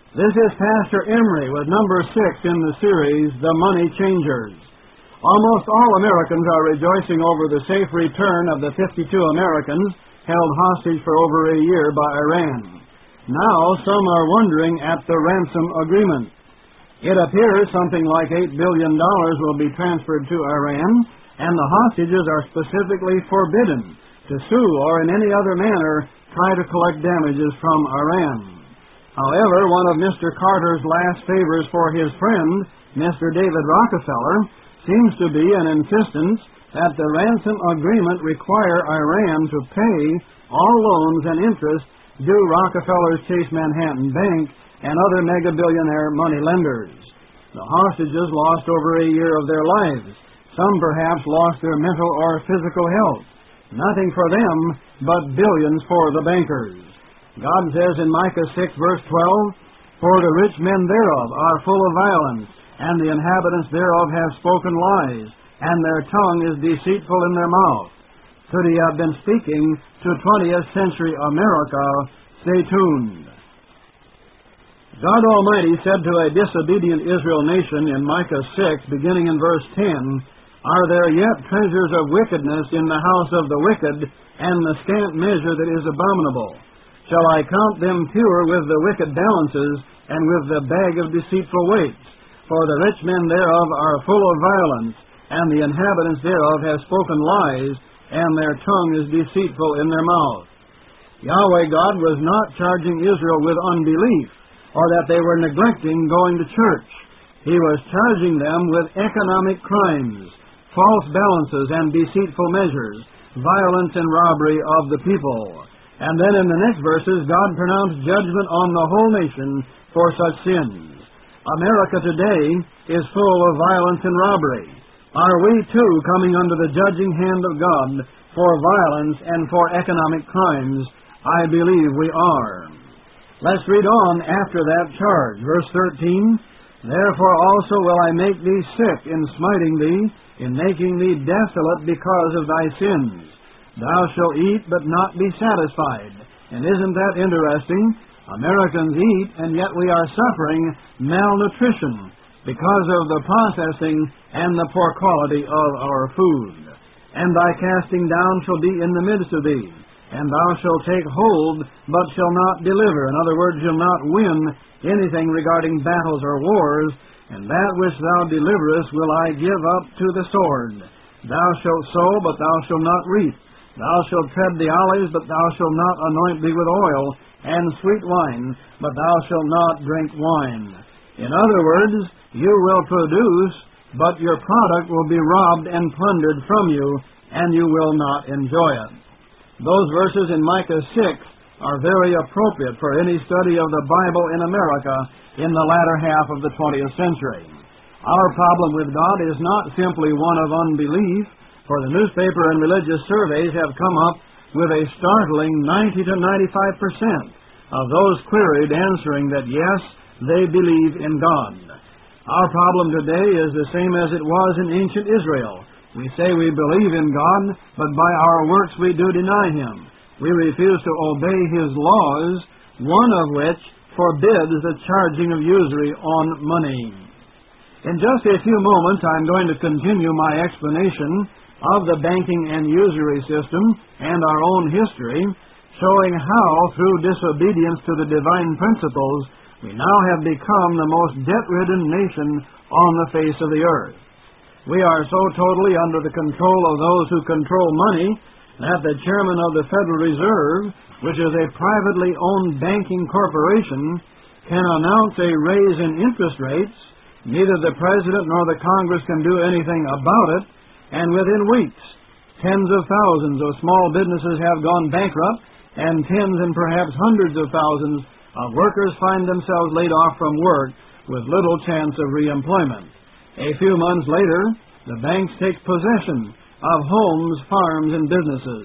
This is Pastor Emery with number 6 in the series, The Money Changers. Almost all Americans are rejoicing over the safe return of the 52 Americans held hostage for over a year by Iran. Now some are wondering at the ransom agreement. It appears something like $8 billion will be transferred to Iran, and the hostages are specifically forbidden to sue or in any other manner try to collect damages from Iran. However, one of Mr. Carter's last favors for his friend, Mr. David Rockefeller, seems to be an insistence that the ransom agreement require Iran to pay all loans and interest due Rockefeller's Chase Manhattan Bank and other mega-billionaire money lenders. The hostages lost over a year of their lives. Some perhaps lost their mental or physical health. Nothing for them, but billions for the bankers. God says in Micah 6, verse 12, "For the rich men thereof are full of violence, and the inhabitants thereof have spoken lies, and their tongue is deceitful in their mouth." Could he have been speaking to 20th century America? Stay tuned. God Almighty said to a disobedient Israel nation in Micah 6, beginning in verse 10, "Are there yet treasures of wickedness in the house of the wicked, and the scant measure that is abominable? Shall I count them pure with the wicked balances, and with the bag of deceitful weights? For the rich men thereof are full of violence, and the inhabitants thereof have spoken lies, and their tongue is deceitful in their mouth." Yahweh God was not charging Israel with unbelief, or that they were neglecting going to church. He was charging them with economic crimes, false balances and deceitful measures, violence and robbery of the people. And then in the next verses, God pronounced judgment on the whole nation for such sins. America today is full of violence and robbery. Are we too coming under the judging hand of God for violence and for economic crimes? I believe we are. Let's read on after that charge. Verse 13, "Therefore also will I make thee sick in smiting thee, in making thee desolate because of thy sins. Thou shalt eat, but not be satisfied." And isn't that interesting? Americans eat, and yet we are suffering malnutrition because of the processing and the poor quality of our food. "And thy casting down shall be in the midst of thee, and thou shalt take hold, but shall not deliver." In other words, you'll not win anything regarding battles or wars, "and that which thou deliverest will I give up to the sword. Thou shalt sow, but thou shalt not reap. Thou shalt tread the olives, but thou shalt not anoint thee with oil, and sweet wine, but thou shalt not drink wine." In other words, you will produce, but your product will be robbed and plundered from you, and you will not enjoy it. Those verses in Micah 6 are very appropriate for any study of the Bible in America in the latter half of the 20th century. Our problem with God is not simply one of unbelief, for the newspaper and religious surveys have come up with a startling 90 to 95% of those queried answering that yes, they believe in God. Our problem today is the same as it was in ancient Israel. We say we believe in God, but by our works we do deny Him. We refuse to obey His laws, one of which forbids the charging of usury on money. In just a few moments, I'm going to continue my explanation of the banking and usury system and our own history, showing how, through disobedience to the divine principles, we now have become the most debt-ridden nation on the face of the earth. We are so totally under the control of those who control money that the chairman of the Federal Reserve, which is a privately owned banking corporation, can announce a raise in interest rates. Neither the President nor the Congress can do anything about it, and within weeks, tens of thousands of small businesses have gone bankrupt, and tens and perhaps hundreds of thousands of workers find themselves laid off from work with little chance of reemployment. A few months later, the banks take possession of homes, farms, and businesses.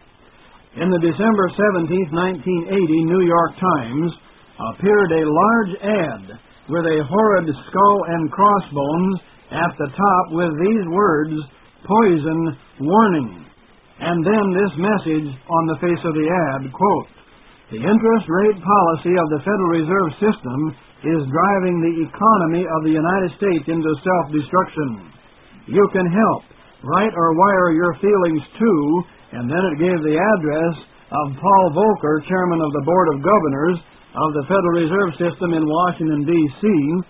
In the December 17, 1980 New York Times appeared a large ad with a horrid skull and crossbones at the top with these words, "Poison Warning." And then this message on the face of the ad, quote, "The interest rate policy of the Federal Reserve System is driving the economy of the United States into self-destruction. You can help. Write or wire your feelings to, and then it gave the address of Paul Volcker, Chairman of the Board of Governors of the Federal Reserve System in Washington, D.C.,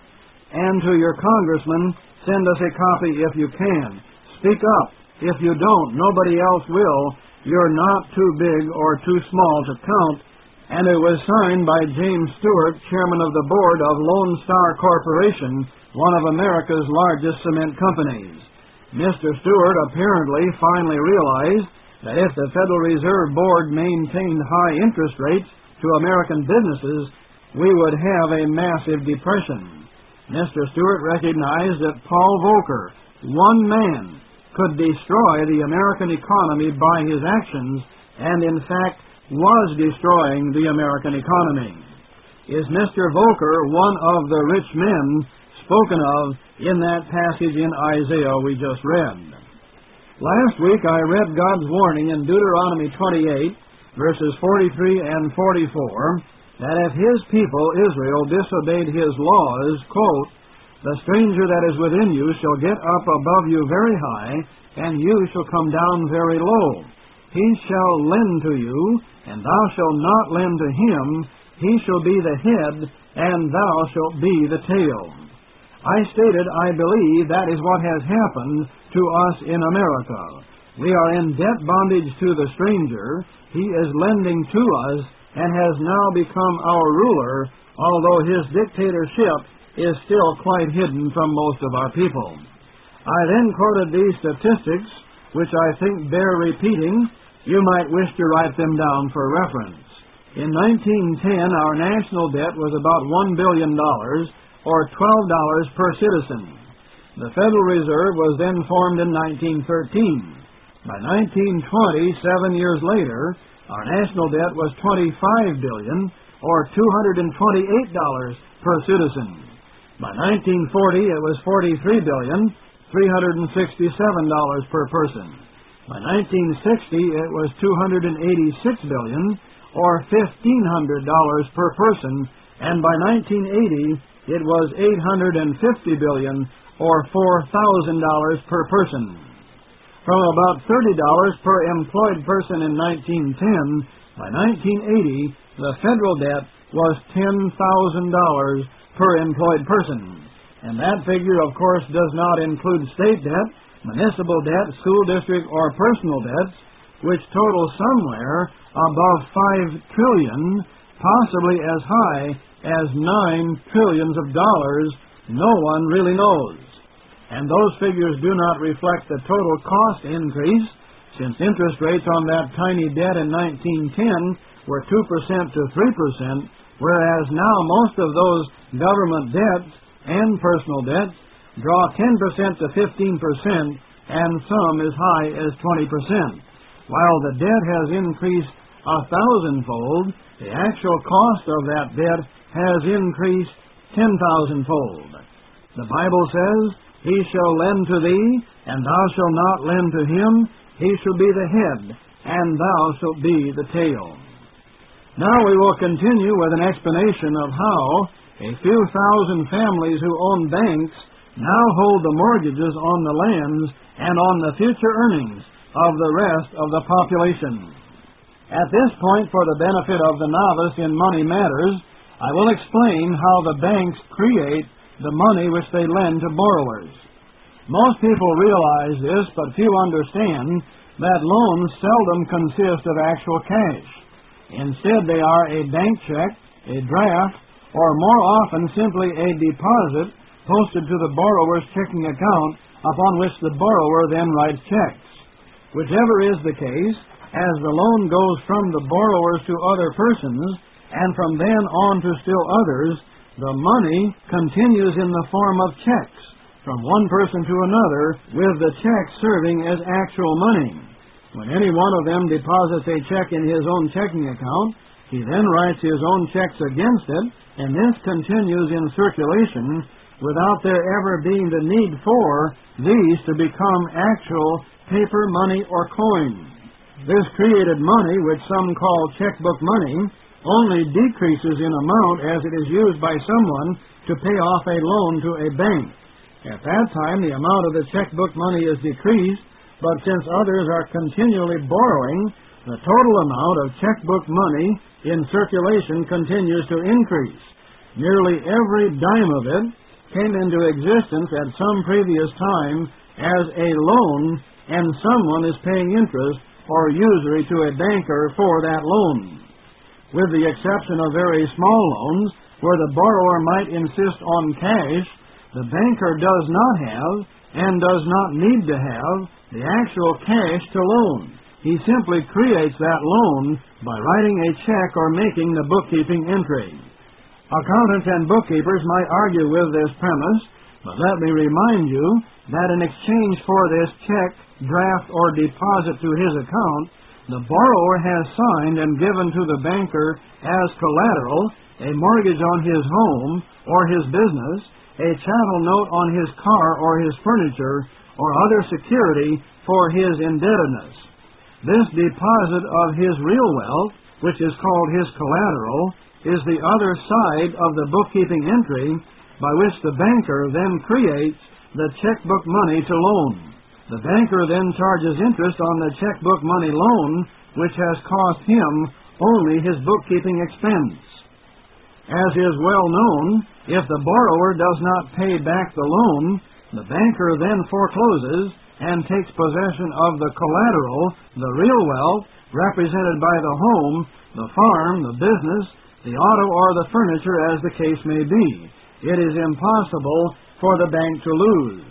and to your congressman, send us a copy if you can. Speak up. If you don't, nobody else will. You're not too big or too small to count. And it was signed by James Stewart, Chairman of the Board of Lone Star Corporation, one of America's largest cement companies. Mr. Stewart apparently finally realized that if the Federal Reserve Board maintained high interest rates to American businesses, we would have a massive depression. Mr. Stewart recognized that Paul Volcker, one man, could destroy the American economy by his actions, and in fact was destroying the American economy. Is Mr. Volcker one of the rich men spoken of in that passage in Isaiah we just read? Last week I read God's warning in Deuteronomy 28, verses 43 and 44, that if his people Israel disobeyed his laws, quote, "The stranger that is within you shall get up above you very high, and you shall come down very low. He shall lend to you, and thou shalt not lend to him. He shall be the head, and thou shalt be the tail." I stated I believe that is what has happened to us in America. We are in debt bondage to the stranger. He is lending to us and has now become our ruler, although his dictatorship is still quite hidden from most of our people. I then quoted these statistics, which I think bear repeating. You might wish to write them down for reference. In 1910, our national debt was about $1 billion, or $12 per citizen. The Federal Reserve was then formed in 1913. By 1920, 7 years later, our national debt was $25 billion, or $228 per citizen. By 1940, it was $43 billion, $367 per person. By 1960, it was $286 billion, or $1,500 per person, and by 1980, it was $850 billion, or $4,000 per person. From about $30 per employed person in 1910, by 1980, the federal debt was $10,000 per employed person. And that figure, of course, does not include state debt, municipal debt, school district, or personal debts, which total somewhere above $5 trillion, possibly as high as $9 trillion. No one really knows. And those figures do not reflect the total cost increase, since interest rates on that tiny debt in 1910 were 2% to 3%, whereas now most of those government debts and personal debts draw 10% to 15%, and some as high as 20%. While the debt has increased 1,000-fold, the actual cost of that debt has increased 10,000-fold. The Bible says, "He shall lend to thee, and thou shalt not lend to him. He shall be the head, and thou shalt be the tail." Now we will continue with an explanation of how a few thousand families who own banks now hold the mortgages on the lands and on the future earnings of the rest of the population. At this point, for the benefit of the novice in money matters, I will explain how the banks create the money which they lend to borrowers. Most people realize this, but few understand that loans seldom consist of actual cash. Instead, they are a bank check, a draft, or more often simply a deposit posted to the borrower's checking account upon which the borrower then writes checks. Whichever is the case, as the loan goes from the borrowers to other persons, and from then on to still others, the money continues in the form of checks from one person to another, with the check serving as actual money. When any one of them deposits a check in his own checking account, he then writes his own checks against it, and this continues in circulation without there ever being the need for these to become actual paper money or coin. This created money, which some call checkbook money, only decreases in amount as it is used by someone to pay off a loan to a bank. At that time, the amount of the checkbook money is decreased, but since others are continually borrowing, the total amount of checkbook money in circulation continues to increase. Nearly every dime of it came into existence at some previous time as a loan, and someone is paying interest or usury to a banker for that loan. With the exception of very small loans, where the borrower might insist on cash, the banker does not have and does not need to have the actual cash to loan. He simply creates that loan by writing a check or making the bookkeeping entry. Accountants and bookkeepers might argue with this premise, but let me remind you that in exchange for this check, draft, or deposit to his account, the borrower has signed and given to the banker as collateral a mortgage on his home or his business, a chattel note on his car or his furniture, or other security for his indebtedness. This deposit of his real wealth, which is called his collateral, is the other side of the bookkeeping entry by which the banker then creates the checkbook money to loan. The banker then charges interest on the checkbook money loan, which has cost him only his bookkeeping expense. As is well known, if the borrower does not pay back the loan, the banker then forecloses and takes possession of the collateral, the real wealth, represented by the home, the farm, the business, the auto, or the furniture, as the case may be. It is impossible for the bank to lose.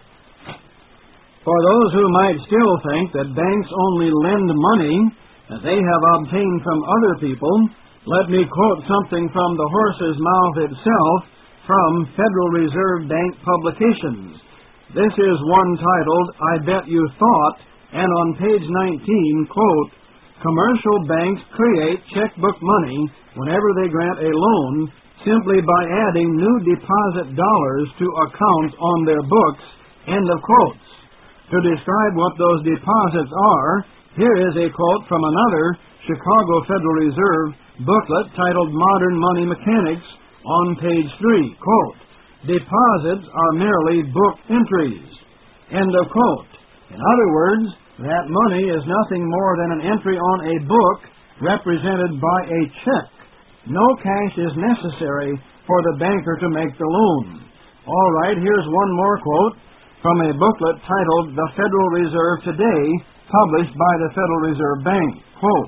For those who might still think that banks only lend money that they have obtained from other people, let me quote something from the horse's mouth itself from Federal Reserve Bank publications. This is one titled, "I Bet You Thought," and on page 19, quote, "Commercial banks create checkbook money whenever they grant a loan simply by adding new deposit dollars to accounts on their books," end of quotes. To describe what those deposits are, here is a quote from another Chicago Federal Reserve booklet titled "Modern Money Mechanics" on page 3, quote, "Deposits are merely book entries," end of quote. In other words, that money is nothing more than an entry on a book represented by a check. No cash is necessary for the banker to make the loan. All right, here's one more quote from a booklet titled "The Federal Reserve Today," published by the Federal Reserve Bank. Quote,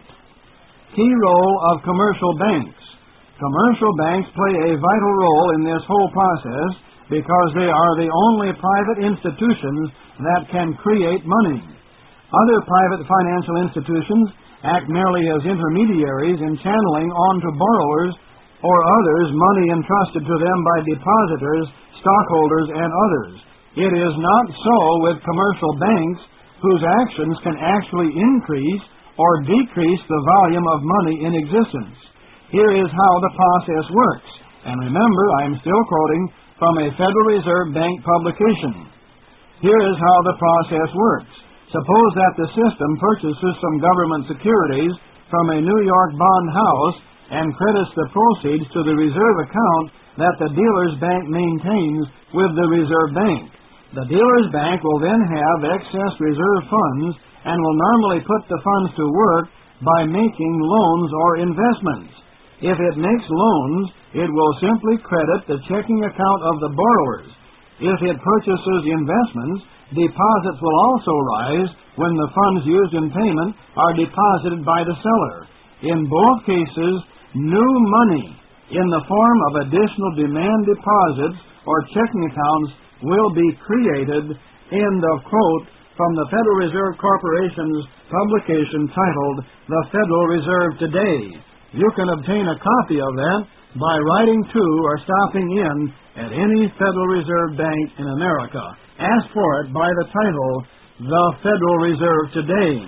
"Key role of commercial banks. Commercial banks play a vital role in this whole process because they are the only private institutions that can create money. Other private financial institutions act merely as intermediaries in channeling on to borrowers or others money entrusted to them by depositors, stockholders, and others. It is not so with commercial banks, whose actions can actually increase or decrease the volume of money in existence. Here is how the process works. And remember, I am still quoting from a Federal Reserve Bank publication. Here is how the process works. Suppose that the system purchases some government securities from a New York bond house and credits the proceeds to the reserve account that the dealer's bank maintains with the Reserve Bank. The dealer's bank will then have excess reserve funds and will normally put the funds to work by making loans or investments. If it makes loans, it will simply credit the checking account of the borrowers. If it purchases investments, deposits will also rise when the funds used in payment are deposited by the seller. In both cases, new money in the form of additional demand deposits or checking accounts will be created, end of quote, from the Federal Reserve Corporation's publication titled "The Federal Reserve Today." You can obtain a copy of that by writing to or stopping in at any Federal Reserve Bank in America. Ask for it by the title, "The Federal Reserve Today."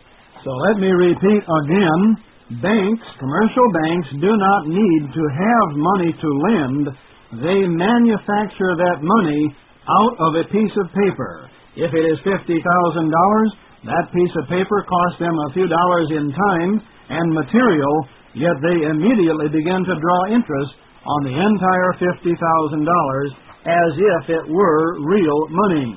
So let me repeat again, banks, commercial banks, do not need to have money to lend. They manufacture that money out of a piece of paper. If it is $50,000, that piece of paper costs them a few dollars in time and material yet they immediately began to draw interest on the entire $50,000 as if it were real money.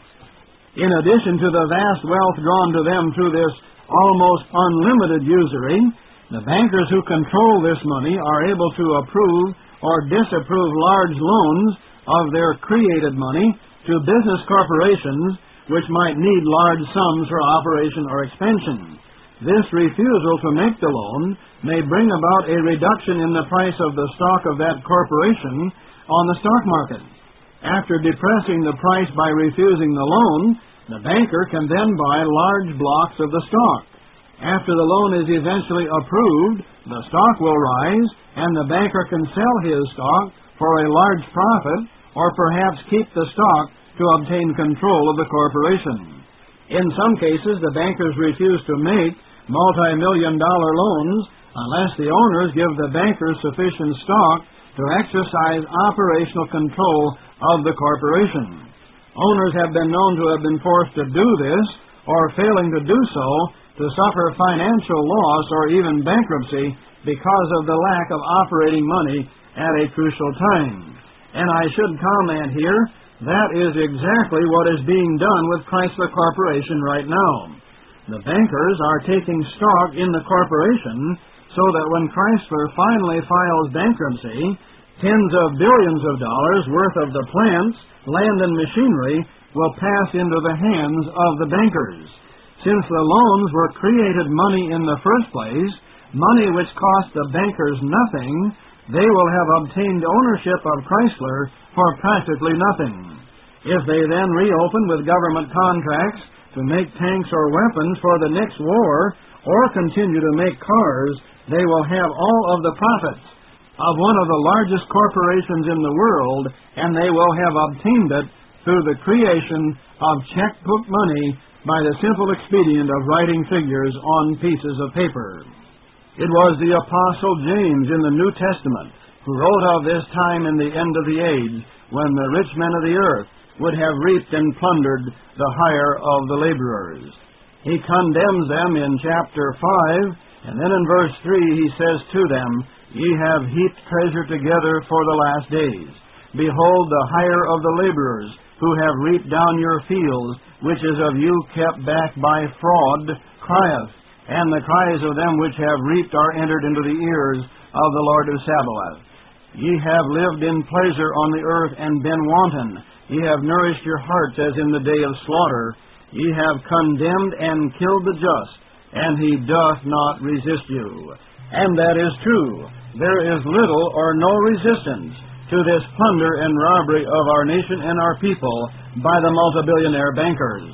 In addition to the vast wealth drawn to them through this almost unlimited usury, the bankers who control this money are able to approve or disapprove large loans of their created money to business corporations which might need large sums for operation or expansion. This refusal to make the loan may bring about a reduction in the price of the stock of that corporation on the stock market. After depressing the price by refusing the loan, the banker can then buy large blocks of the stock. After the loan is eventually approved, the stock will rise, and the banker can sell his stock for a large profit, or perhaps keep the stock to obtain control of the corporation. In some cases, the bankers refuse to make multi-million-dollar loans unless the owners give the bankers sufficient stock to exercise operational control of the corporation. Owners have been known to have been forced to do this, or failing to do so, to suffer financial loss or even bankruptcy because of the lack of operating money at a crucial time. And I should comment here, that is exactly what is being done with Chrysler Corporation right now. The bankers are taking stock in the corporation so that when Chrysler finally files bankruptcy, tens of billions of dollars worth of the plants, land, and machinery will pass into the hands of the bankers. Since the loans were created money in the first place, money which cost the bankers nothing, they will have obtained ownership of Chrysler for practically nothing. If they then reopen with government contracts to make tanks or weapons for the next war, or continue to make cars, they will have all of the profits of one of the largest corporations in the world, and they will have obtained it through the creation of checkbook money by the simple expedient of writing figures on pieces of paper. It was the Apostle James in the New Testament who wrote of this time in the end of the age when the rich men of the earth would have reaped and plundered the hire of the laborers. He condemns them in chapter 5, and then in verse 3 he says to them, "Ye have heaped treasure together for the last days. Behold, the hire of the laborers, who have reaped down your fields, which is of you kept back by fraud, crieth, and the cries of them which have reaped are entered into the ears of the Lord of Sabaoth. Ye have lived in pleasure on the earth and been wanton. Ye have nourished your hearts as in the day of slaughter. Ye have condemned and killed the just, and he doth not resist you." And that is true. There is little or no resistance to this plunder and robbery of our nation and our people by the multi-billionaire bankers.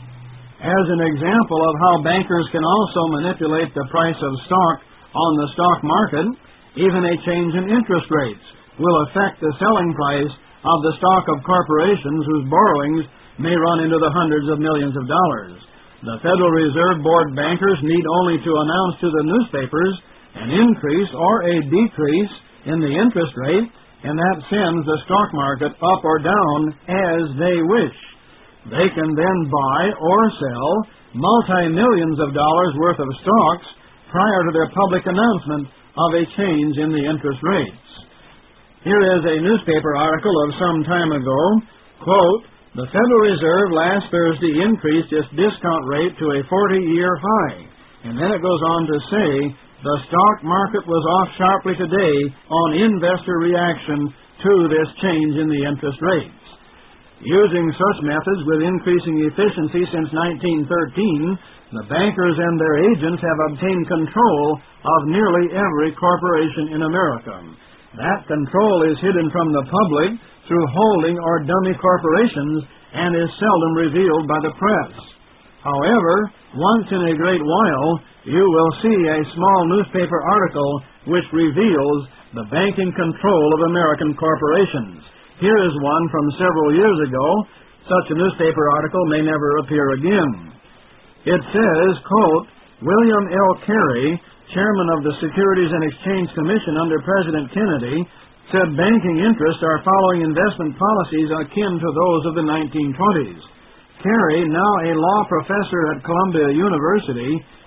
As an example of how bankers can also manipulate the price of stock on the stock market, even a change in interest rates will affect the selling price of the stock of corporations whose borrowings may run into the hundreds of millions of dollars. The Federal Reserve Board bankers need only to announce to the newspapers an increase or a decrease in the interest rate, and that sends the stock market up or down as they wish. They can then buy or sell multi-millions of dollars worth of stocks prior to their public announcement of a change in the interest rates. Here is a newspaper article of some time ago, quote, "The Federal Reserve last Thursday increased its discount rate to a 40-year high." And then it goes on to say, "The stock market was off sharply today on investor reaction to this change in the interest rates." Using such methods with increasing efficiency since 1913, the bankers and their agents have obtained control of nearly every corporation in America. That control is hidden from the public through holding or dummy corporations and is seldom revealed by the press. However, once in a great while, you will see a small newspaper article which reveals the banking control of American corporations. Here is one from several years ago. Such a newspaper article may never appear again. It says, quote, "William L. Carey, chairman of the Securities and Exchange Commission under President Kennedy, said banking interests are following investment policies akin to those of the 1920s. Carey, now a law professor at Columbia University,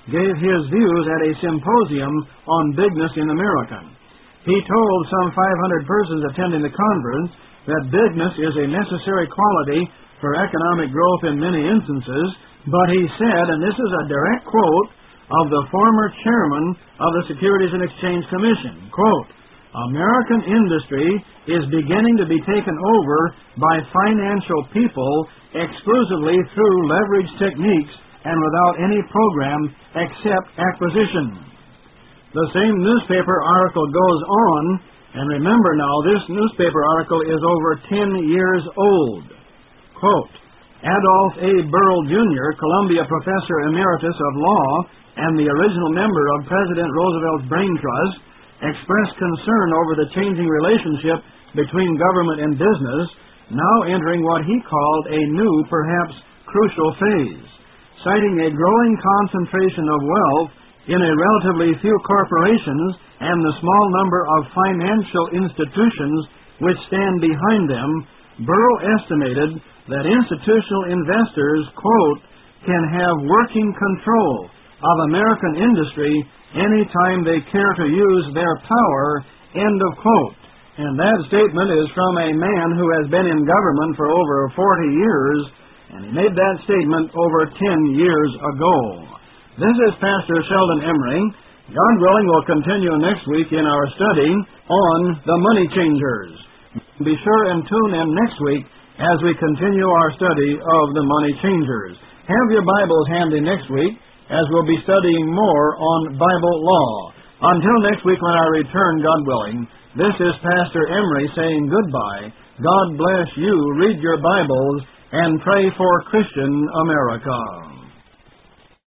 gave his views at a symposium on bigness in America. He told some 500 persons attending the conference that bigness is a necessary quality for economic growth in many instances, but he said, and this is a direct quote of the former chairman of the Securities and Exchange Commission, quote, "American industry is beginning to be taken over by financial people exclusively through leverage techniques and without any program except acquisition." The same newspaper article goes on, and remember now, this newspaper article is over 10 years old. Quote, "Adolph A. Burl Jr., Columbia Professor Emeritus of Law and the original member of President Roosevelt's Brain Trust, expressed concern over the changing relationship between government and business, now entering what he called a new, perhaps crucial phase. Citing a growing concentration of wealth in a relatively few corporations and the small number of financial institutions which stand behind them, Burl estimated that institutional investors, quote, "can have working control of American industry any time they care to use their power," end of quote. And that statement is from a man who has been in government for over 40 years, and he made that statement over 10 years ago. This is Pastor Sheldon Emery. God willing, we'll continue next week in our study on the money changers. Be sure and tune in next week as we continue our study of the money changers. Have your Bibles handy next week, as we'll be studying more on Bible law. Until next week when I return, God willing, this is Pastor Emery saying goodbye. God bless you. Read your Bibles and pray for Christian America.